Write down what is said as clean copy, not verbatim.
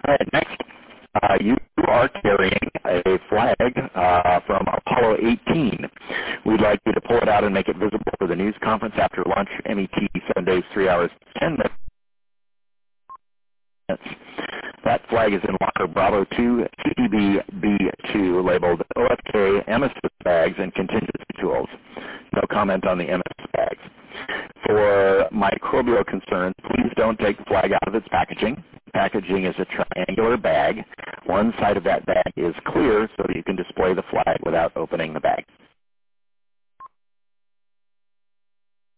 All right, next, you are carrying a flag from Apollo 18. We'd like you to pull it out and make it visible for the news conference after lunch, MET 7 days, 3 hours, 10 minutes. That flag is in locker Bravo 2, CTB-B2, labeled OFK, MSS bags, and contingency tools. No comment on the MSS bags. For microbial concerns, please don't take the flag out of its packaging. Packaging is a triangular bag. One side of that bag is clear so that you can display the flag without opening the bag.